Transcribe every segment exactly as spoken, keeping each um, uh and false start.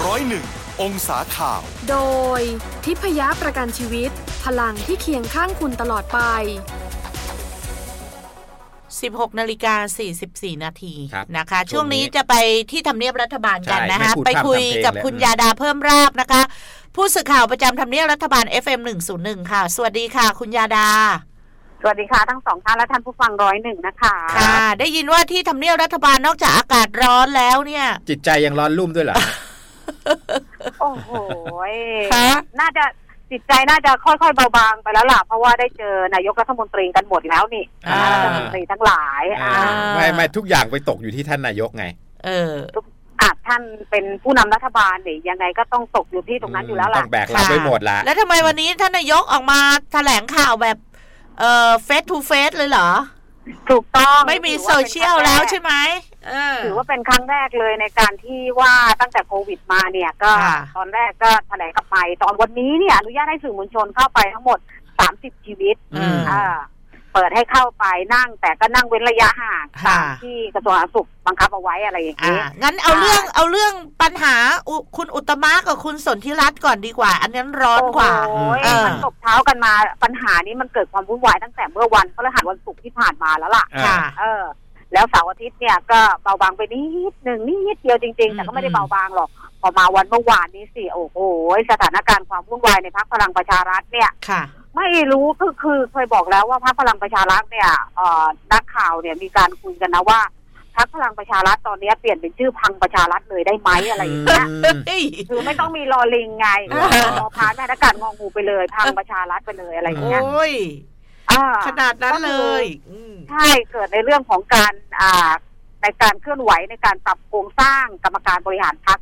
ร้อยหนึ่งองศาข่าวโดยทิพยประกันชีวิตพลังที่เคียงข้างคุณตลอดไปสิบหกนาฬิกาสี่สิบสี่นาทีนะคะช่วงนี้จะไปที่ทำเนียบรัฐบาลกันนะคะไปคุยกับคุณยาดาเพิ่มราบนะคะผู้สื่อข่าวประจำทำเนียบรัฐบาล เอฟ เอ็ม หนึ่งศูนย์หนึ่ง ค่ะสวัสดีค่ะคุณยาดาสวัสดีค่ะทั้งสองท่านและท่านผู้ฟังร้อยหนึ่งนะคะค่ะได้ยินว่าที่ทำเนียบรัฐบาลนอกจากอากาศร้อนแล้วเนี่ยจิตใจยังร้อนรุ่มด้วยเหรอโอ้โหน่าจะจิตใจน่าจะค่อยๆเบาบางไปแล้วล่ะเพราะว่าได้เจอนายกรัฐมนตรีกันหมดแล้วนี่รัฐมนตรีทั้งหลายไม่ไม่ทุกอย่างไปตกอยู่ที่ท่านนายกไงเอออาจท่านเป็นผู้นำรัฐบาลเนี่ยยังไงก็ต้องตกอยู่ที่ตรงนั้นอยู่แล้วล่ะต้องแบกรับไว้หมดละแล้วทำไมวันนี้ท่านนายกออกมาแถลงข่าวแบบเอ่อเฟสทูเฟสเลยเหรอถูกต้องไม่มีโซเชียลแล้วใช่ไหมถือว่าเป็นครั้งแรกเลยในการที่ว่าตั้งแต่โควิดมาเนี่ยก็ตอนแรกก็แถลงกลับไปตอนวันนี้เนี่ยอนุญาตให้สื่อมวลชนเข้าไปทั้งหมดสามสิบชีวิตอ่าเปิดให้เข้าไปนั่งแต่ก็นั่งเว้นระยะห่างตามที่กระทรวงสาธารณสุขบังคับเอาไว้อะไรอย่างนี้งั้นเอาเรื่องเอาเรื่องปัญหาคุณอุตมะกับคุณสนธิรัตน์ก่อนดีกว่าอันนั้นร้อนกว่าโอ้ยมันตบเท้ากันมาปัญหานี้มันเกิดความวุ่นวายตั้งแต่เมื่อวันพฤหัสวันศุกร์ที่ผ่านมาแล้วล่ะเออแล้วเสาร์อาทิตย์เนี่ยก็เบาบางไปนิดหนึ่งนิดเดียวจริงๆแต่ก็ไม่ได้เบาบางหรอกพอมาวันเมื่อวานนี้สิโอ้โหสถานการณ์ความวุ่นวายในพรรคพลังประชารัฐเนี่ยไม่รู้คือคือเคยบอกแล้วว่าพรรคพลังประชารัฐเนี่ยเอ่อนักข่าวเนี่ยมีการคุยกันนะว่าพรรคพลังประชารัฐตอนนี้เปลี่ยนเป็นชื่อพังประชารัฐเลยได้ไหมอะไรอย่างเงี้ยคือไม่ต้องมีลอลิงไงพอพาแม่นักการงองูไปเลยพังประชารัฐไปเลยอะไรอย่างเงี้ยขนาดนั้นเลยใช่เกิดในเรื่องของการอ่าในการเคลื่อนไหวในการปรับโครงสร้างกรรมการบริหารพรรค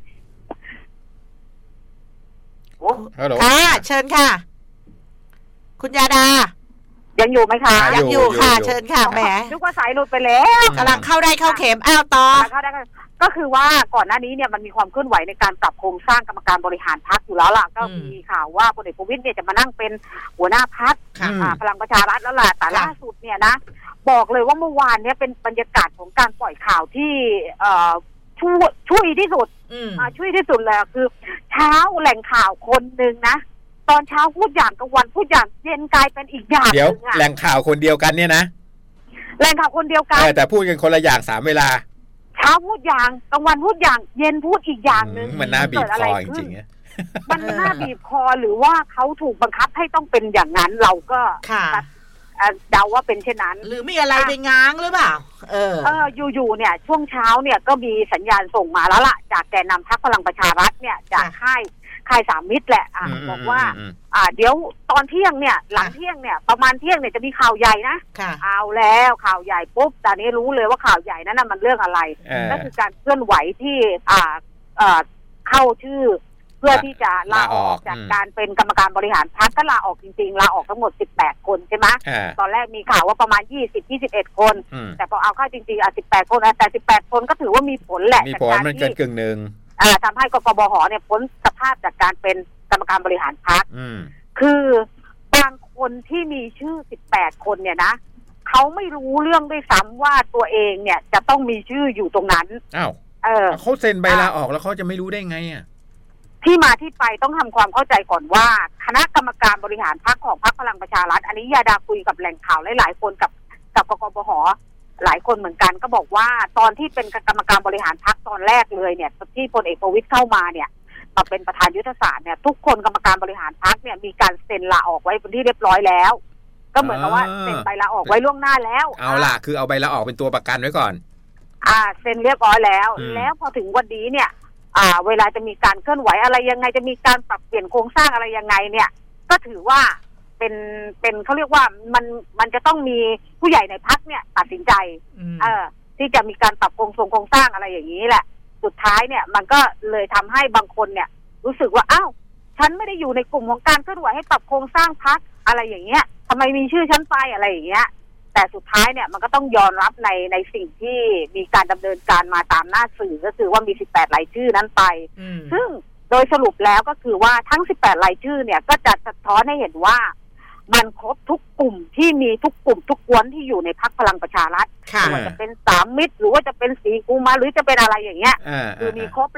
ค่ะเชิญค่ะคุณยาดายังอยู่ไหมคะยังอยู่ค่ะเชิญค่ะแหมนึกว่าสายหลุดไปแล้วกำลังเข้าได้เข้าเข็มอ้าวต่อก็คือว่าก่อนหน้านี้เนี่ยมันมีความเคลื่อนไหวในการปรับโครงสร้างกรรมการบริหารพรรคอยู่แล้วล่ะก็มีข่าวว่าพลเอกประวิตรเนี่ยจะมานั่งเป็นหัวหน้าพรรคพลังประชารัฐแล้วล่ะแต่ล่าสุดเนี่ยนะบอกเลยว่าเมื่อวานเนี่ยเป็นบรรยากาศของการปล่อยข่าวที่เอ่อช่วยช่วยที่สุดอ่าช่วยที่สุดเลยคือเช้าแหล่งข่าวคนนึงนะตอนเช้าพูดอย่างกลางวันพูดอย่างเย็นกลายเป็นอีกอย่างเดี๋ยวแหล่งข่าวคนเดียวกันเนี่ยนะแหล่งข่าวคนเดียวกันแต่พูดกันคนละอย่างสามเวลาเช้าพูดอย่างกลางวันพูดอย่างเย็นพูดอีกอย่างนึงมันน่าบีบคอจริงๆมันน่าบีบคอหรือว่าเขาถูกบังคับให้ต้องเป็นอย่างนั้นเราก็เดาว่าเป็นเช่นนั้นหรือมีอะไรไปง้างหรือเปล่าเออเอออยู่ๆเนี่ยช่วงเช้าเนี่ยก็มีสัญญาณส่งมาแล้วล่ะจากแกนนำพรรคพลังประชารัฐเนี่ยจากค่ายค่ายสามมิตรแหละอ่ะบอกว่าอ่าเดี๋ยวตอนเที่ยงเนี่ยหลังเที่ยงเนี่ยประมาณเที่ยงเนี่ยจะมีข่าวใหญ่นะเอาแล้วข่าวใหญ่ปุ๊บตอนนี้รู้เลยว่าข่าวใหญ่นั้นน่ะมันเรื่องอะไรก็คือการเคลื่อนไหวที่อ่าเอ่อเข้าชื่อเพื่อที่จะลาออกจากการเป็นกรรมการบริหารพรรคก็ลาออกจริงๆลาออกทั้งหมดสิบแปดคนใช่ไหมตอนแรกมีข่าวว่าประมาณยี่สิบ ยี่สิบเอ็ดคนแต่พอเอาเข้าจริงๆอ่ะสิบแปดคนแต่สิบแปดคนก็ถือว่ามีผลแหละมีผลมันเกินกึ่งนึงอ่าทำให้กกบหเนี่ยพ้นสภาพจากการเป็นกรรมการบริหารพรรคคือบางคนที่มีชื่อสิบแปดคนเนี่ยนะเขาไม่รู้เรื่องด้วยซ้ำว่าตัวเองเนี่ยจะต้องมีชื่ออยู่ตรงนั้นอ้าวเออเขาเซ็นใบลาออกแล้วเขาจะไม่รู้ได้ไงอ่ะที่มาที่ไปต้องทำความเข้าใจก่อนว่าคณะกรรมการบริหารพรรคของพรรคพลังประชารัฐอันนี้ยาดาคุยกับแหล่งข่าวหลายๆคนกับกับกกบหหลายคนเหมือนกันก็บอกว่าตอนที่เป็นกรรมการบริหารพรรคตอนแรกเลยเนี่ยที่พลเอกประวิตรเข้ามาเนี่ยมาเป็นประธานยุทธศาสตร์เนี่ยทุกคนกรรมการบริหารพรรคเนี่ยมีการเซ็นลาออกไว้เป็นที่เรียบร้อยแล้วก็เหมือนกับว่าเซ็นใบลาออกไว้ล่วงหน้าแล้วเอาล่ะคือเอาใบลาออกเป็นตัวประกันไว้ก่อนอ่าเซ็นเรียบร้อยแล้วแล้วพอถึงวันนี้เนี่ยอ่าเวลาจะมีการเคลื่อนไหวอะไรยังไงจะมีการปรับเปลี่ยนโครงสร้างอะไรยังไงเนี่ยก็ถือว่าเป็นเป็นเขาเรียกว่ามันมันจะต้องมีผู้ใหญ่ในพรรคเนี่ยตัดสินใจเอ่อที่จะมีการปรับโครงทรงโครงสร้างอะไรอย่างนี้แหละสุดท้ายเนี่ยมันก็เลยทำให้บางคนเนี่ยรู้สึกว่าอ้าวฉันไม่ได้อยู่ในกลุ่มของการเคลื่อนไหวให้ปรับโครงสร้างพรรคอะไรอย่างเงี้ยทำไมมีชื่อฉันไปอะไรอย่างเงี้ยแต่สุดท้ายเนี่ยมันก็ต้องยอมรับในในสิ่งที่มีการดำเนินการมาตามหน้าสื่อก็คือว่ามีสิบแปดรายชื่อนั้นไปซึ่งโดยสรุปแล้วก็คือว่าทั้งสิบแปดรายชื่อเนี่ยก็จะสะท้อนให้เห็นว่ามันครบทุกกลุ่มที่มีทุกกลุ่มทุกกวนที่อยู่ในพรรคพลังประชารัฐไม่ว่าจะเป็นสามมิตรหรือว่าจะเป็นสีกูมาหรือจะเป็นอะไรอย่างเงี้ยคือมีครบแหละ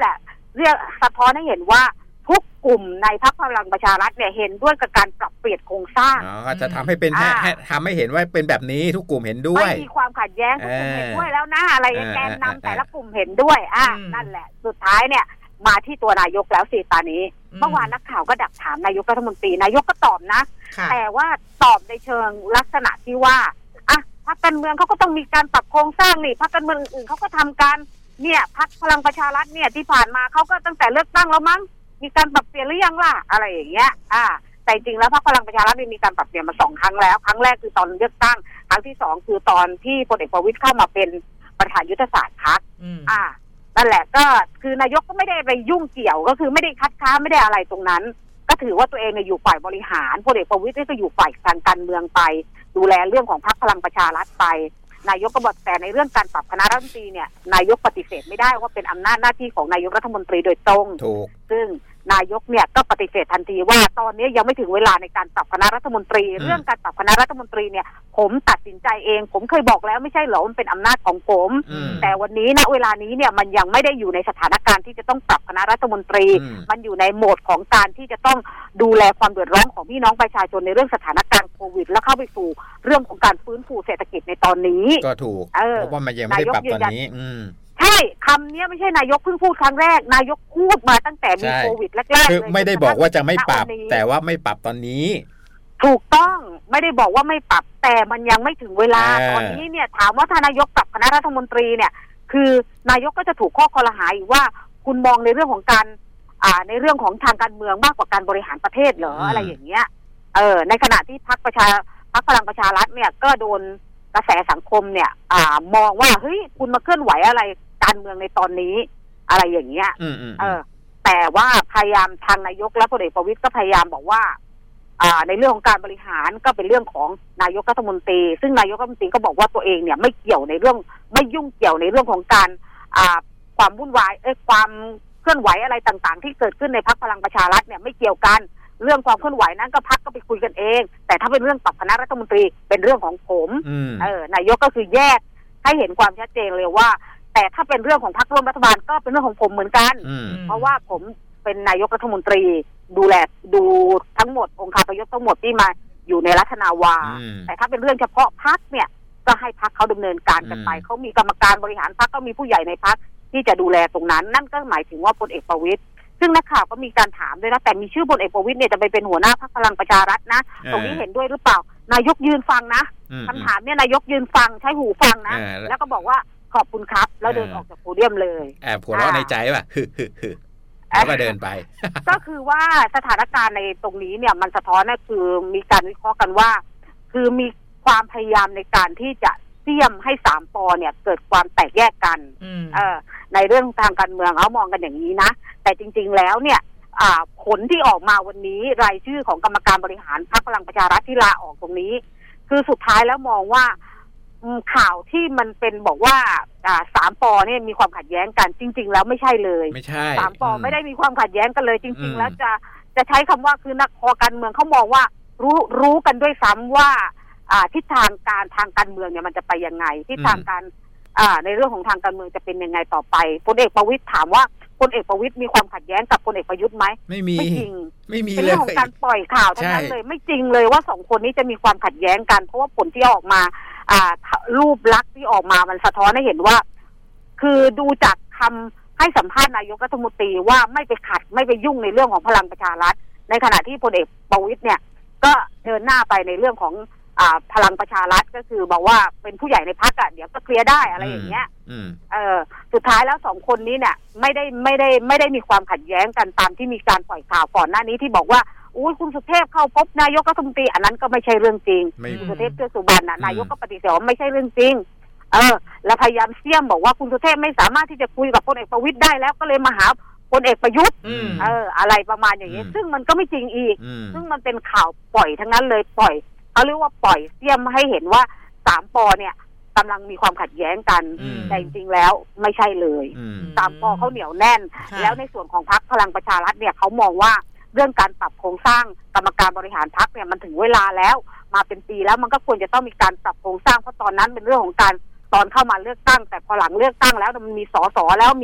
เรียกสะท้อนให้เห็นว่าทุกกลุ่มในพรรคพลังประชารัฐเนี่ยเห็นด้วยกับการปรับเปลี่ยนโครงสร้างอ๋อจะทำให้เป็นให้ทำให้เห็นว่าเป็นแบบนี้ทุกกลุ่มเห็นด้วยไม่มีความขัดแย้งทุกกลุ่มเห็นด้วยแล้วนะอะไรแกนนำแต่ละกลุ่มเห็นด้วยอ่ะนั่นแหละสุดท้ายเนี่ยมาที่ตัวนายกแล้วสิตอนนี้เมื่อวานนักข่าวก็ดักถามนายกรัฐมนตรีนายกก็ตอบนะแต่ว่าตอบในเชิงลักษณะที่ว่าอ่ะพรรคการเมืองเขาก็ต้องมีการปรับโครงสร้างนี่พรรคการเมืองอื่นเขาก็ทำการเนี่ยพรรคพลังประชารัฐเนี่ยที่ผ่านมาเขาก็ตั้งแต่เลือกตั้งแล้วมั้งมีการปรับเปลี่ยนหรือยังล่ะอะไรอย่างเงี้ยอ่าแต่จริงแล้วพรรคพลังประชารัฐมีการปรับเปลี่ยนมาสองครั้งแล้วครั้งแรกคือตอนเลือกตั้งครั้งที่สองคือตอนที่พลเอกประวิตรเข้ามาเป็นประธานยุทธศาสตร์พรรคอ่านั่นแหละก็คือนายกก็ไม่ได้ไปยุ่งเกี่ยวก็คือไม่ได้คัดค้านไม่ได้อะไรตรงนั้นก็ถือว่าตัวเองเนี่ยอยู่ฝ่ายบริหารพลเอกประวิตรก็อยู่ฝ่ายทางการเมืองไปดูแลเรื่องของพรรคพลังประชารัฐไปนายกก็บอกแต่ในเรื่องการปรับคณะรัฐมนตรีเนี่ยนายกปฏิเสธไม่ได้ว่าเป็นอำนาจหน้าที่ของนายกรัฐมนตรีโดยตรงถูกซึ่งนายกเนี่ยก็ปฏิเสธทันทีว่าตอนนี้ยังไม่ถึงเวลาในการปรับคณะรัฐมนตรีเรื่องการปรับคณะรัฐมนตรีเนี่ยผมตัดสินใจเองผมเคยบอกแล้วไม่ใช่เหรอมันเป็นอำนาจของผมแต่วันนี้ณเวลานี้เนี่ยมันยังไม่ได้อยู่ในสถานการณ์ที่จะต้องปรับคณะรัฐมนตรีมันอยู่ในโหมดของการที่จะต้องดูแลความเดือดร้อนของพี่น้องประชาชนในเรื่องสถานการณ์โควิดแล้วเข้าไปสู่เรื่องของการฟื้นฟูเศรษฐกิจในตอนนี้ก็ถูกเพราะว่ามันยังไม่ได้ปรับตอนนี้ใช่คำนี้ไม่ใช่นายกเพิ่งพูดครั้งแรกนายกพูดมาตั้งแต่มีโควิดแรกๆเลยคือไม่ได้บอกว่าจะไม่ปรับแต่ว่าไม่ปรับตอนนี้ถูกต้องไม่ได้บอกว่าไม่ปรับแต่มันยังไม่ถึงเวลาตอนนี้เนี่ยถามว่าถ้านายกปรับคณะรัฐมนตรีเนี่ยคือนายกก็จะถูกข้อคอรหาอีกว่าคุณมองในเรื่องของการอ่าในเรื่องของทางการเมืองมากกว่าการบริหารประเทศเหรออะไรอย่างเงี้ยเออในขณะที่พรรคประชาพรรคพลังประชารัฐเนี่ยก็โดนกระแสสังคมเนี่ยอ่ามองว่าเฮ้ยคุณมาเคลื่อนไหวอะไรการเมืองในตอนนี้อะไรอย่างเงี้ยเออแต่ว่าพยายามทางนายกและพลเอกประวิตรก็พยายามบอกว่าอ่าในเรื่องของการบริหารก็เป็นเรื่องของนายกรัฐมนตรีซึ่งนายกรัฐมนตรีก็บอกว่าตัวเองเนี่ยไม่เกี่ยวในเรื่องไม่ยุ่งเกี่ยวในเรื่องของการอ่าความวุ่นวายเอ้ยความเคลื่อนไหวอะไรต่างๆที่เกิดขึ้นในพรรคพลังประชารัฐเนี่ยไม่เกี่ยวกันเรื่องความเคลื่อนไหวนั้นก็พรรคก็ไปคุยกันเองแต่ถ้าเป็นเรื่องปรับคณะรัฐมนตรีเป็นเรื่องของผมเออนายกก็คือแยกให้เห็นความชัดเจนเลยว่าแต่ถ้าเป็นเรื่องของพรรคร่วมรัฐบาลก็เป็นเรื่องของผมเหมือนกันเพราะว่าผมเป็นนายกรัฐมนตรีดูแลดูทั้งหมดองค์คาพยพทั้งหมดที่มาอยู่ในรัฐนาวาแต่ถ้าเป็นเรื่องเฉพาะพรรคเนี่ยก็ให้พรรคเขาดำเนินการกันไปเขามีกรรมการบริหารพรรคก็มีผู้ใหญ่ในพรรคที่จะดูแลตรงนั้นนั่นก็หมายถึงว่าพลเอกประวิตรซึ่งนักข่าวก็มีการถามด้วยนะแต่มีชื่อพลเอกประวิตรเนี่ยจะไปเป็นหัวหน้าพรรคพลังประชารัฐนะตรงนี้เห็นด้วยหรือเปล่านายกยืนฟังนะคำถามเนี่ยนายกยืนฟังใช้หูฟังนะแล้วก็บอกว่าขอบคุณครับแล้วเดินออกจากโพเดียมเลยแอบหัวเราะในใจป่ะแล้วก็เดินไปก็คือว่าสถานการณ์ในตรงนี้เนี่ยมันสะท้อนก็คือมีการวิเคราะห์กันว่าคือมีความพยายามในการที่จะเสี่ยมให้สามป.เนี่ยเกิดความแตกแยกกันเออในเรื่องทางการเมืองเขามองกันอย่างนี้นะแต่จริงๆแล้วเนี่ยผลที่ออกมาวันนี้รายชื่อของกรรมการบริหารพรรคพลังประชารัฐที่ลาออกตรงนี้คือสุดท้ายแล้วมองว่าข่าวที่มันเป็นบอกว่าสามป.เนี่ยมีความขัดแย้งกันจริงๆแล้วไม่ใช่เลยไม่ใช่สามป.ไม่ได้มีความขัดแย้งกันเลยจริงๆแล้วจะจะใช้คำว่าคือนักคอการเมืองเขามองว่ารู้รู้กันด้วยซ้ำว่าทิศทางการทางการเมืองเนี่ยมันจะไปยังไงทิศทางการในเรื่องของทางการเมืองจะเป็นยังไงต่อไปพลเอกประวิตรถามว่าพลเอกประวิตรมีความขัดแย้งกับพลเอกประยุทธ์ไหมไม่มีไม่จริงไม่มีเป็นเรื่องของการปล่อยข่าวทั้งนั้นเลยไม่จริงเลยว่าสองคนนี้จะมีความขัดแย้งกันเพราะว่าผลที่ออกมารูปลักษณ์ที่ออกมามันสะท้อนให้เห็นว่าคือดูจากคำให้สัมภาษณ์นายกรัฐมนตรีว่าไม่ไปขัดไม่ไปยุ่งในเรื่องของพลังประชารัฐในขณะที่พลเอกประวิตรเนี่ยก็เดินหน้าไปในเรื่องของพลังประชารัฐก็คือบอกว่าเป็นผู้ใหญ่ในพรรคอ่ะเดี๋ยวก็เคลียร์ได้อะไรอย่างเงี้ยเออสุดท้ายแล้วสองคนนี้เนี่ยไม่ได้ไม่ได้ไม่ได้มีความขัดแย้งกันตามที่มีการปล่อยข่าวก่อนหน้านี้ที่บอกว่าอุ้ยคุณสุเทพเข้าพบนายกรัฐมนตรีอันนั้นก็ไม่ใช่เรื่องจริงคุณสุเทพเทือกสุบรรณน่ะนายกก็ปฏิเสธว่าไม่ใช่เรื่องจริงเออแล้วพยายามเสี่ยมบอกว่าคุณสุเทพไม่สามารถที่จะคุยกับพลเอกประวิตรได้แล้วก็เลยมาหาพลเอกประยุทธ์เอออะไรประมาณอย่างนี้ซึ่งมันก็ไม่จริงอีกซึ่งมันเป็นข่าวปล่อยทั้งนั้นเลยปล่อยเขาเรียกว่าปล่อยเสี่ยมให้เห็นว่าสามป.เนี่ยกำลังมีความขัดแย้งกันแต่จริงๆแล้วไม่ใช่เลยสามป.เขาเหนียวแน่นแล้วในส่วนของพรรคพลังประชารัฐเนี่ยเขามองว่าเรื่องการปรับโครงสร้างกรรมการบริหารพรรคเนี่ยมันถึงเวลาแล้วมาเป็นปีแล้วมันก็ควรจะต้องมีการปรับโครงสร้างเพราะตอนนั้นเป็นเรื่องของการตอนเข้ามาเลือกตั้งแต่พอหลังเลือกตั้งแล้วมันมีสสแล้วมี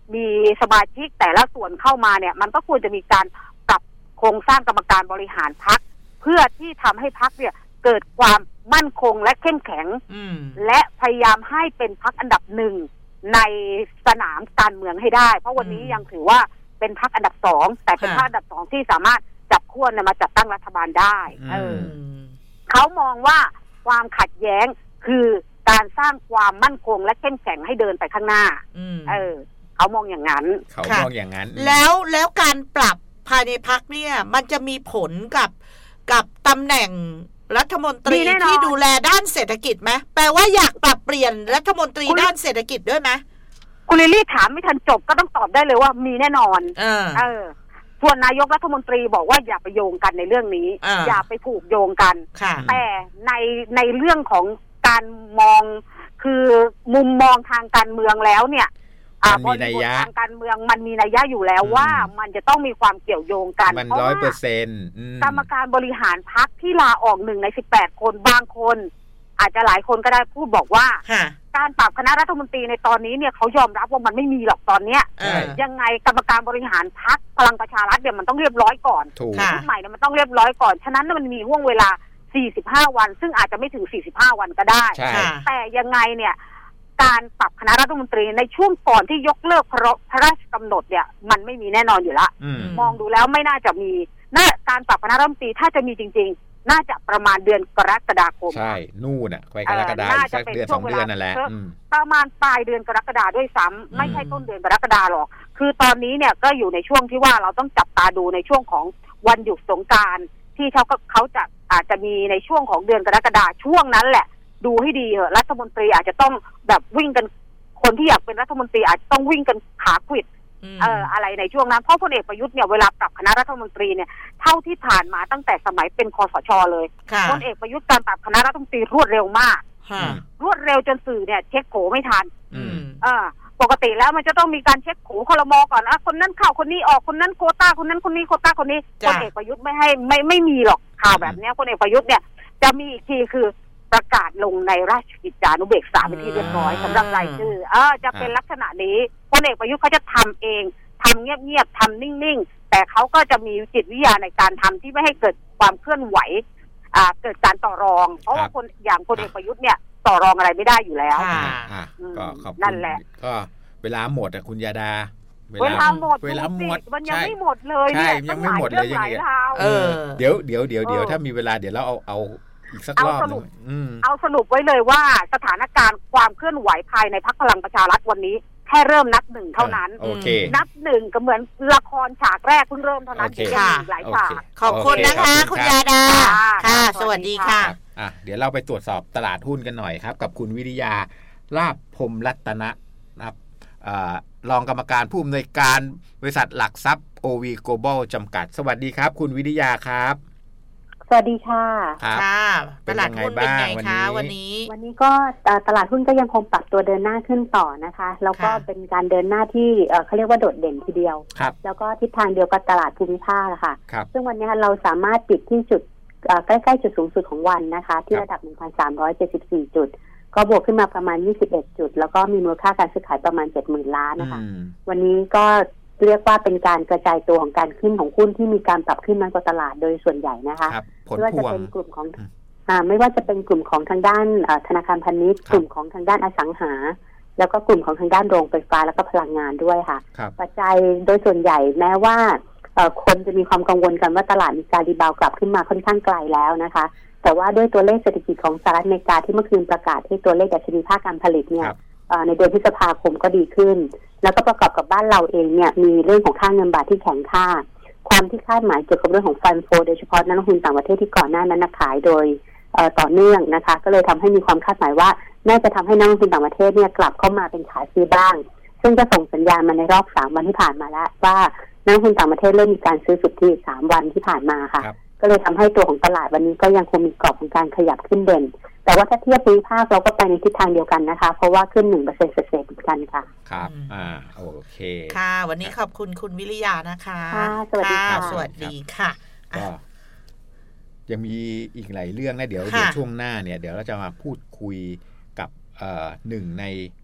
มีสมาชิกแต่ละส่วนเข้ามาเนี่ยมันก็ควรจะมีการปรับโครงสร้างกรรมการบริหารพรรคเพื่อที่ทำให้พรรคเนี่ยเกิดความมั่นคงและเข้มแข็งและพยายามให้เป็นพรรคอันดับหนึ่งในสนามการเมืองให้ได้เพราะวันนี้ยังถือว่าเป็นพรรคอันดับสองแต่เป็นพรรคอันดับสองที่สามารถจับขั้วมาจัดตั้งรัฐบาลได้เออเขามองว่าความขัดแย้งคือการสร้างความมั่นคงและเข้มแข็งให้เดินไปข้างหน้าเออเขามองอย่างนั้นเขามองอย่างนั้นแล้วแล้วการปรับภายในพรรคเนี่ยมันจะมีผลกับกับตำแหน่งรัฐมนตรีที่ดูแลด้านเศรษฐกิจไหมแปลว่าอยากปรับเปลี่ยนรัฐมนตรีด้านเศรษฐกิจด้วยไหมคุณลิลลี่ถามไม่ทันจบก็ต้องตอบได้เลยว่ามีแน่นอนเออเออส่วนนายกรัฐมนตรีบอกว่าอย่าไปโยงกันในเรื่องนี้ อ, อย่าไปผูกโยงกันแต่ในในเรื่องของการมองคือมุมมองทางการเมืองแล้วเนี่ยบริบททางการเมืองมันมีนัยยะอยู่แล้วว่ามันจะต้องมีความเกี่ยวโยงกันมันร้อยเปอร์เซ็นต์กรรมการบริหารพรรคที่ลาออกหนึ่งในสิบแปดคนบางคนอาจจะหลายคนก็ได้พูดบอกว่าการปรับคณะรัฐมนตรีในตอนนี้เนี่ยเขายอมรับว่ามันไม่มีหรอกตอนเนี้ยยังไงกรรมการบริหารพรรคพลังประชารัฐเนี่ยมันต้องเรียบร้อยก่อนชุดใหม่เนี่ยมันต้องเรียบร้อยก่อนฉะนั้นมันมีห่วงเวลาสี่สิบห้าวันซึ่งอาจจะไม่ถึงสี่สิบห้าวันก็ได้แต่ยังไงเนี่ยการปรับคณะรัฐมนตรีในช่วงก่อนที่ยกเลิกพระราชกำหนดเนี่ยมันไม่มีแน่นอนอยู่ละมองดูแล้วไม่น่าจะมีน่าการปรับคณะรัฐมนตรีถ้าจะมีจริงๆน่าจะประมาณเดือนกรกฎาคมใช่นู่นน่ะไปกรกฎาคมสักเดือนสองเดือนนั่นแหละประมาณปลายเดือนกรกฎาคมด้วยซ้ำไม่ใช่ต้นเดือนกรกฎาคมหรอกคือตอนนี้เนี่ยก็อยู่ในช่วงที่ว่าเราต้องจับตาดูในช่วงของวันหยุดสงกรานต์ที่เขาเขาจะอาจจะมีในช่วงของเดือนกรกฎาคมช่วงนั้นแหละดูให้ดีเหอะรัฐมนตรีอาจจะต้องแบบวิ่งกันคนที่อยากเป็นรัฐมนตรีอาจจะต้องวิ่งกันขาขวิดเอ่ออะไรในช่วงนั้นเพราะพลเอกประยุทธ์เนี่ยเวลาปรับคณะรัฐมนตรีเนี่ยเท่าที่ผ่านมาตั้งแต่สมัยเป็นคสช.เลยพลเอกประยุทธ์การปรับคณะรัฐมนตรีรวดเร็วมากรวดเร็วจนสื่อเนี่ยเช็คโผไม่ทันเออปกติแล้วมันจะต้องมีการเช็คโผครม.ก่อนนะคนนั้นเข้าคนนี้ออกคนนั้นโควต้าคนนั้นคนนี้โควต้าคนนี้พลเอกประยุทธ์ไม่ให้ไม่ไม่มีหรอกข่าวแบบนี้พลเอกประยุทธ์เนี่ยจะมีอีกทีคือประกาศลงในราชกิจจานุเบกษาเป็นที่เรียบร้อยสำหรับรายชื่อเออจะเป็นลักษณะนี้พลเอกประยุทธ์เขาจะทำเองทำเงียบๆทำนิ่งๆแต่เขาก็จะมีจิตวิทยาในการทำที่ไม่ให้เกิดความเคลื่อนไหวอ่าเกิดการต่อรองเพราะว่าคนอย่างพลเอกประยุทธ์เนี่ยต่อรองอะไรไม่ได้อยู่แล้วก็ขอบคุณนั่นแหละก็เวลาหมดอ่ะคุณยาดาเวลาหมดเวลาหมดมันยังไม่หมดเลยเนี่ยยังไม่หมดเลยยังไงเออเดี๋ยวเดี๋ยวเดี๋ยวเดี๋ยวถ้ามีเวลาเดี๋ยวเราเอาเอาอีกสักรอบนึงเอาสรุปไว้เลยว่าสถานการณ์ความเคลื่อนไหวภายในพรรคพลังประชารัฐวันนี้แค่เริ่มนับหนึ่งเท่านั้นนับหนึ่งก็เหมือนละครฉากแรกเพิ่งเริ่มเท่านั้นยังมีหลายฉากขอบคุณนะคะคุณยาดาค่ะสวัสดีค่ะอ่ะเดี๋ยวเราไปตรวจสอบตลาดหุ้นกันหน่อยครับกับคุณวิริยาลาภพรหมรัตนะนะครับรองกรรมการผู้อำนวยการบริษัทหลักทรัพย์ โอ วี Global จำกัดสวัสดีครับคุณวิริยาครับสวัสดีค่ะค่ะตลาดหุ้นเป็นไงคะวันนี้วันนี้ก็ตลาดหุ้นก็ยังคงปรับตัวเดินหน้าขึ้นต่อนะคะแล้วก็เป็นการเดินหน้าที่เขาเรียกว่าโดดเด่นทีเดียวแล้วก็ทิศทางเดียวกับตลาดภูมิภาคค่ะซึ่งวันนี้เราสามารถปิดที่จุดใกล้ๆจุดสูงสุดของวันนะคะที่ระดับ หนึ่งพันสามร้อยเจ็ดสิบสี่ จุดก็บวกขึ้นมาประมาณยี่สิบเอ็ดจุดแล้วก็มีมูลค่าการซื้อขายประมาณ เจ็ดหมื่น ล้านนะคะวันนี้ก็เรียกว่าเป็นการกระจายตัวของการขึ้นของหุ้นที่มีการปรับขึ้นมากกว่าตลาดโดยส่วนใหญ่นะคะไม่ว่าจะเป็นกลุ่มของอ่าไม่ว่าจะเป็นกลุ่มของทางด้านธนาคารพาณิชย์กลุ่มของทางด้านอสังหาแล้วก็กลุ่มของทางด้านโรงไฟฟ้าแล้วก็พลังงานด้วยค่ะปัจจัยโดยส่วนใหญ่แม้ว่าคนจะมีความกังวลกันว่าตลาดมีการรีบาวกลับขึ้นมาค่อนข้างไกลแล้วนะคะแต่ว่าด้วยตัวเลขเศรษฐกิจของสหรัฐอเมริกาที่เมื่อคืนประกาศให้ตัวเลขดัชนีภาคการผลิตเนี่ยในเดือนพฤษภาคมก็ดีขึ้นแล้วก็ประกอบกับบ้านเราเองเนี่ยมีเรื่องของค่าเงินบาทที่แข็งค่าความที่คาดหมายเกี่ยวกับเรื่องของฟันโฟโดยเฉพาะนักลงทุนต่างประเทศที่ก่อนหน้านั้นขายโดยต่อเนื่องนะคะก็เลยทำให้มีความคาดหมายว่าน่าจะทำให้นักลงทุนต่างประเทศเนี่ยกลับเข้ามาเป็นขาซื้อบ้างซึ่งจะส่งสัญญาณมาในรอบสามวันที่ผ่านมาแล้วว่านักลงทุนต่างประเทศเริ่มมีการซื้อสุทธิสามวันที่ผ่านมาค่ะก็เลยทำให้ตัวของตลาดวันนี้ก็ยังคงมีกรอบของการขยับขึ้นเด่นแต่ว่าถ้าเทียบภูมิภาคเราก็ไปในทิศทางเดียวกันนะคะเพราะว่าขึ้น หนึ่งเปอร์เซ็นต์ เศษๆเหมือนกันค่ะครับอ่าโอเคค่ะวันนี้ขอบคุณคุณวิริยานะคะค่ะสวัสดีค่ะสวัสดีค่ะก็ยังมีอีกหลายเรื่องนะเดี๋ยวเดี๋ยวช่วงหน้าเนี่ยเดี๋ยวเราจะมาพูดคุยกับเอ่อหนึ่งใน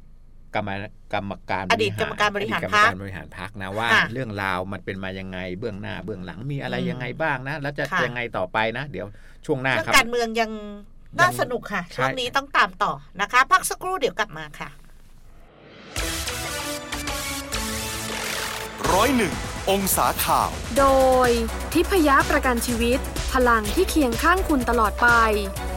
กรรมกรรมการอดีตกรรมการบริหารพรรคบริหารพรรคนะว่าเรื่องราวมันเป็นมายังไงเบื้องหน้าเบื้องหลังมีอะไรยังไงบ้างนะแล้วจะยังไงต่อไปนะเดี๋ยวช่วงหน้าครับการเมืองยังน่าสนุกค่ะช่วงนี้ต้องตามต่อนะคะพักสักครู่เดี๋ยวกลับมาค่ะร้อยหนึ่งองศาข่าวโดยทิพยประกันชีวิตพลังที่เคียงข้างคุณตลอดไป